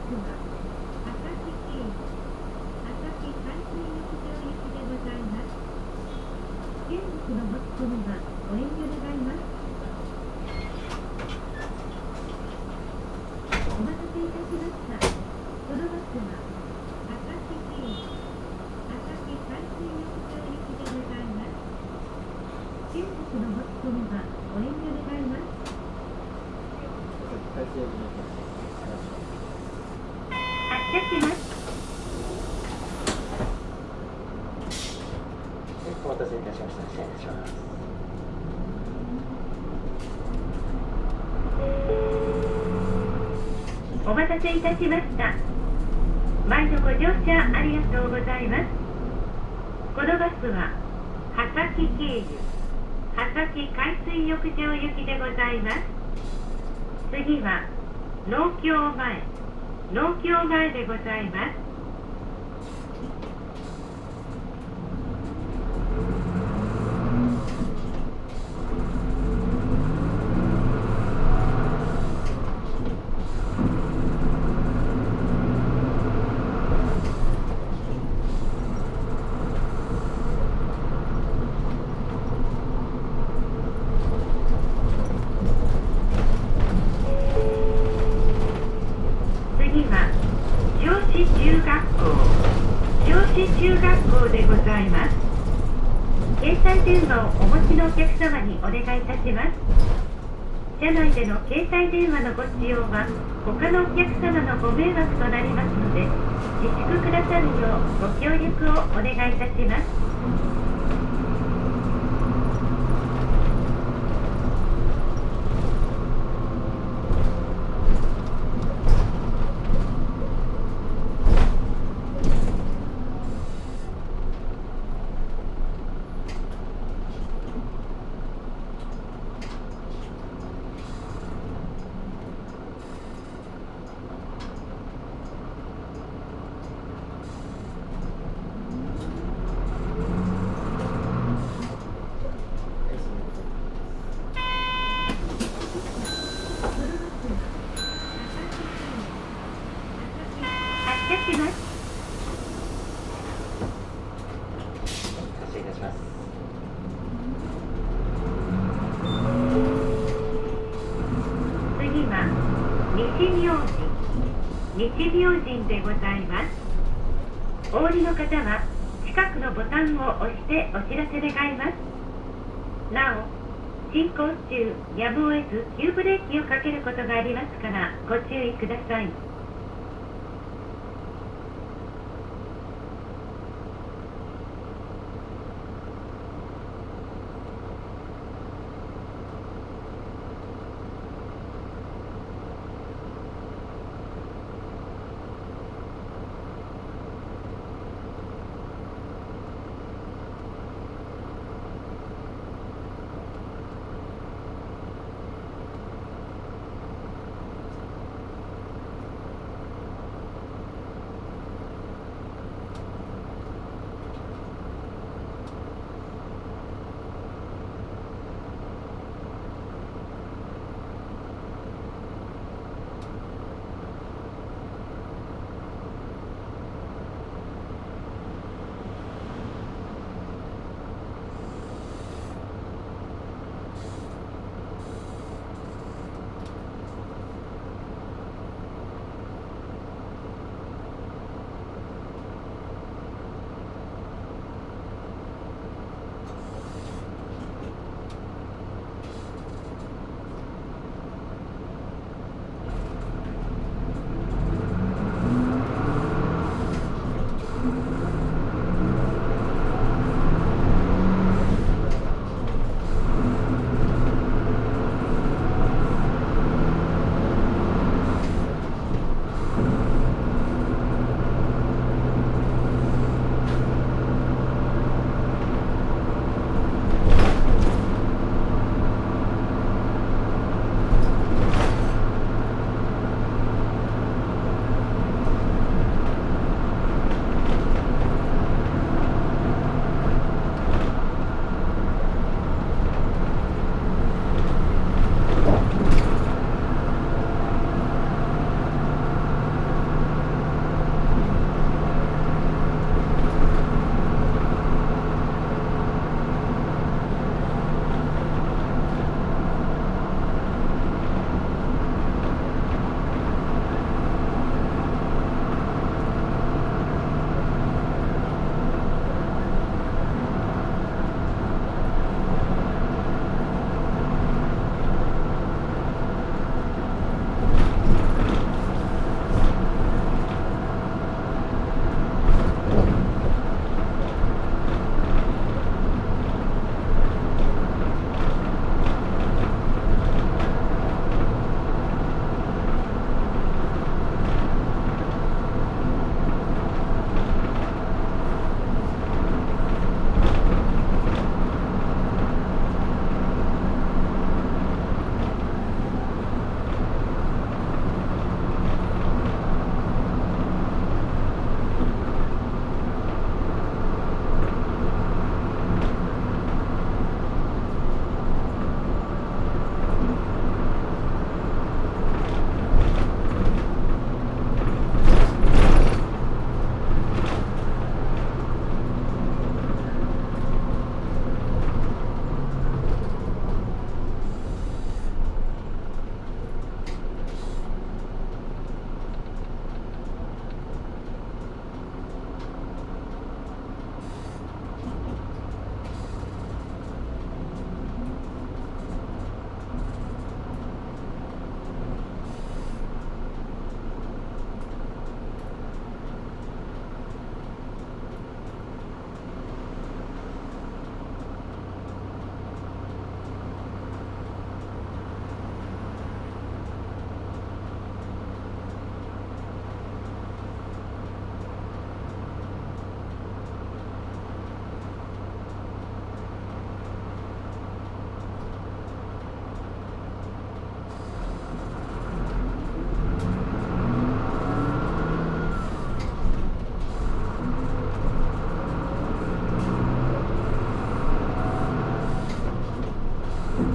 は朝日経由朝日海水浴場行きでございます。現国の持ち込みはご遠慮願います。お待たせいたしました。このバスは朝日経由朝日海水浴場行きでございます。現国の持ち込みはご遠慮願います。発車します。 お待たせいたしました。失礼いたします。 お待たせいたしました。毎度ご乗車ありがとうございます。このバスは波崎経由波崎海水浴場行きでございます。次は農協前でございます。中学校でございます。携帯電話をお持ちのお客様にお願いいたします。車内での携帯電話のご使用は他のお客様のご迷惑となりますので、自粛くださるようご協力をお願いいたします。西明神でございます。お降りの方は近くのボタンを押してお知らせ願います。なお、進行中やむを得ず急ブレーキをかけることがありますからご注意ください。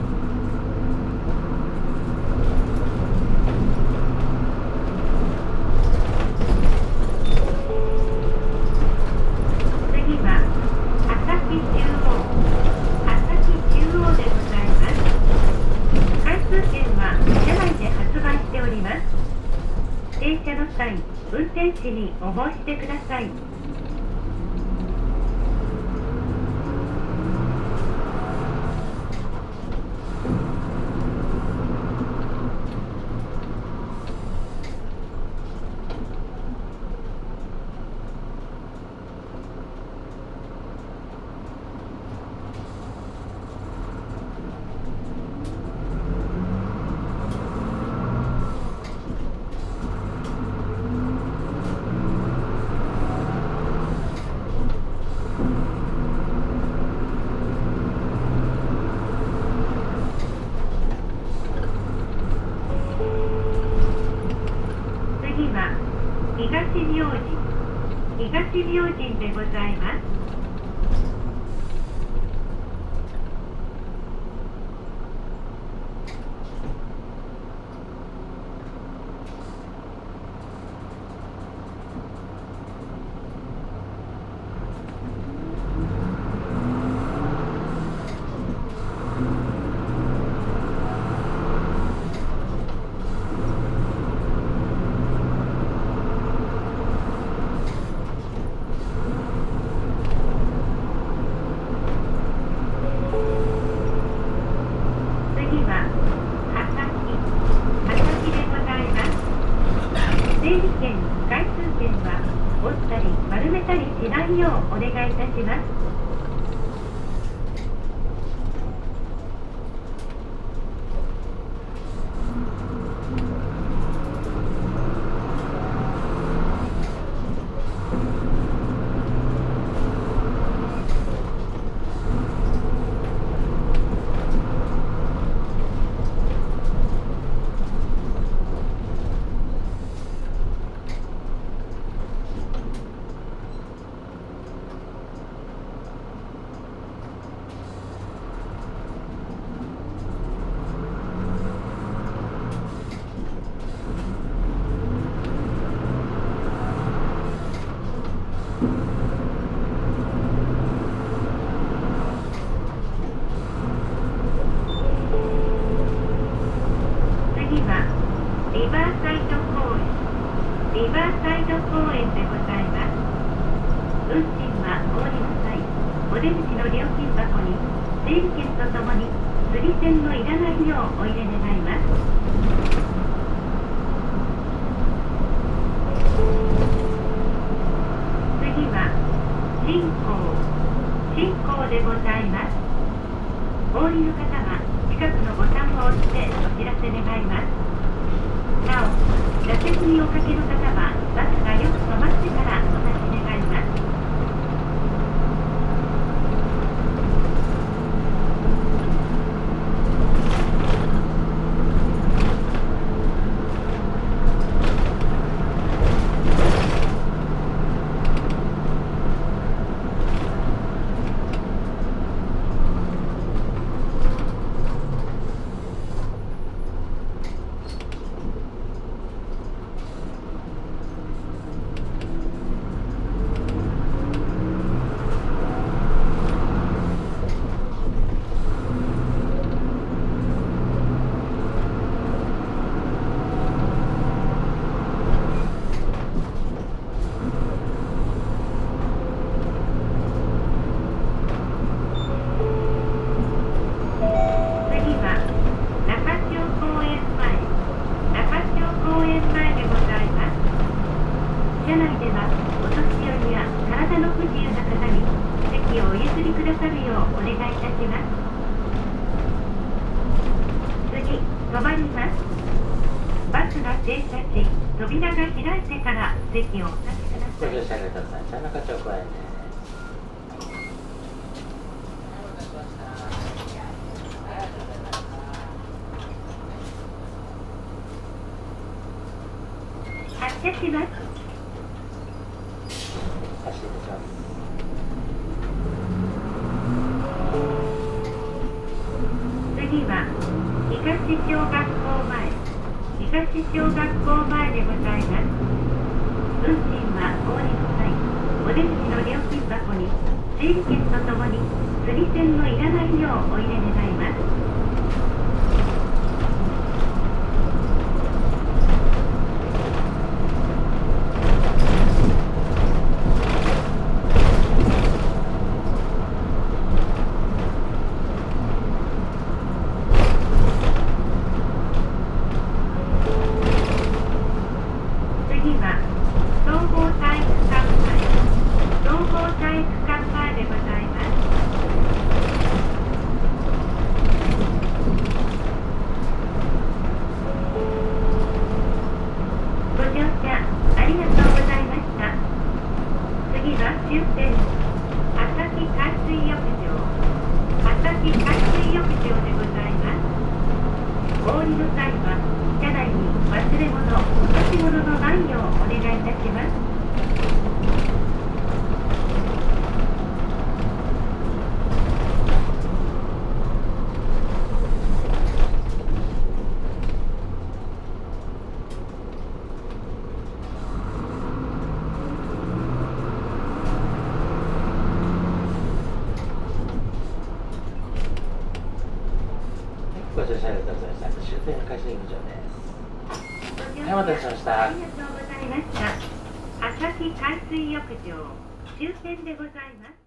次は朝日中央でございます。回数券は車内で発売しております。停車の際、運転士にお申し出ください。次は東明神でございます。次は朝日でございます。整理券、回数券は折ったり丸めたりしないようお願いいたします。次はリバーサイド公園でございます。運賃はお降りの際、お出口の料金箱に整理券とともに釣り銭のいらないようお入れ願います。次は新港でございます。お降りの方は近くのボタンを押してお知らせ願います。なお、座席におかけの方はバスがよく止まってからお立ち願います。車内ではお年寄りや体の不自由な方に席をお譲りくださるようお願いいたします。次、止まります。バスが停車し、扉が開いてから席をお立ちください。 ご乗車ありがとうございます。中町公園です。 発車します。 発進いたします。 次はは東小学校前、東小学校前でございます。運賃はお降りの際、お出口の料金箱に整理券とともに釣り銭のいらないようお入れ願います。次は総合体育館前、総合体育館前でございます。ご乗車ありがとうございました。次は終点旭海水浴場、旭海水浴場でございます。お降りの際は車内に忘れ物、落とし物のないようお願いいたします。 ご乗車ありがとうございました。終点海水浴場です。はい、お待たせしました。 ありがとうございました。旭海水浴場終点でございます。